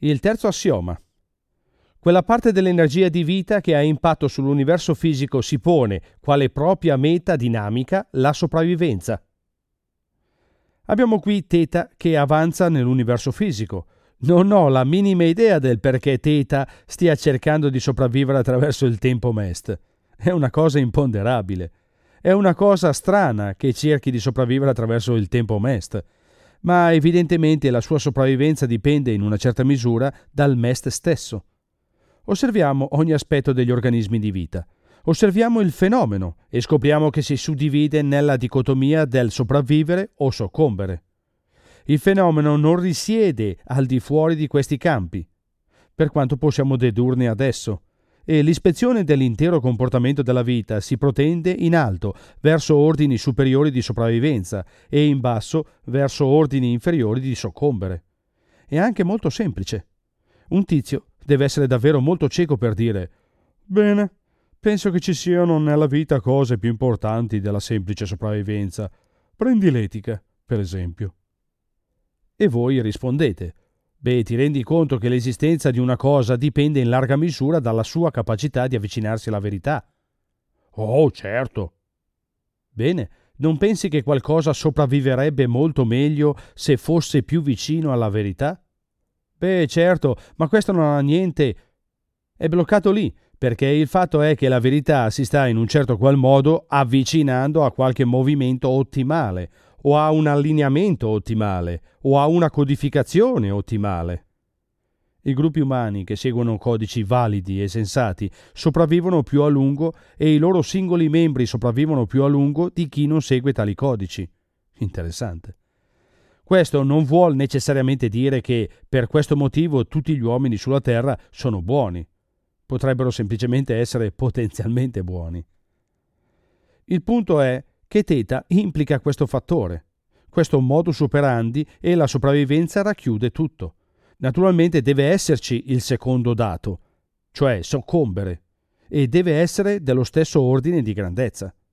Il terzo assioma. Quella parte dell'energia di vita che ha impatto sull'universo fisico si pone quale propria meta dinamica la sopravvivenza. Abbiamo qui Theta che avanza nell'universo fisico. Non ho la minima idea del perché Theta stia cercando di sopravvivere attraverso il tempo MEST. È una cosa imponderabile. È una cosa strana che cerchi di sopravvivere attraverso il tempo MEST. Ma evidentemente la sua sopravvivenza dipende in una certa misura dal MEST stesso. Osserviamo ogni aspetto degli organismi di vita. Osserviamo il fenomeno e scopriamo che si suddivide nella dicotomia del sopravvivere o soccombere. Il fenomeno non risiede al di fuori di questi campi, per quanto possiamo dedurne adesso, e l'ispezione dell'intero comportamento della vita si protende in alto verso ordini superiori di sopravvivenza e in basso verso ordini inferiori di soccombere. È anche molto semplice. Un tizio deve essere davvero molto cieco per dire: «Bene, penso che ci siano nella vita cose più importanti della semplice sopravvivenza. Prendi l'etica, per esempio». E voi rispondete: «Beh, ti rendi conto che l'esistenza di una cosa dipende in larga misura dalla sua capacità di avvicinarsi alla verità». «Oh, certo». «Bene, non pensi che qualcosa sopravviverebbe molto meglio se fosse più vicino alla verità?» «Beh, certo, ma questo non ha niente». È bloccato lì, perché il fatto è che la verità si sta in un certo qual modo avvicinando a qualche movimento ottimale, o a un allineamento ottimale, o a una codificazione ottimale. I gruppi umani che seguono codici validi e sensati sopravvivono più a lungo e i loro singoli membri sopravvivono più a lungo di chi non segue tali codici. Interessante. Questo non vuol necessariamente dire che per questo motivo tutti gli uomini sulla Terra sono buoni. Potrebbero semplicemente essere potenzialmente buoni. Il punto è che Theta implica questo fattore, questo modus operandi, e la sopravvivenza racchiude tutto. Naturalmente deve esserci il secondo dato, cioè soccombere, e deve essere dello stesso ordine di grandezza.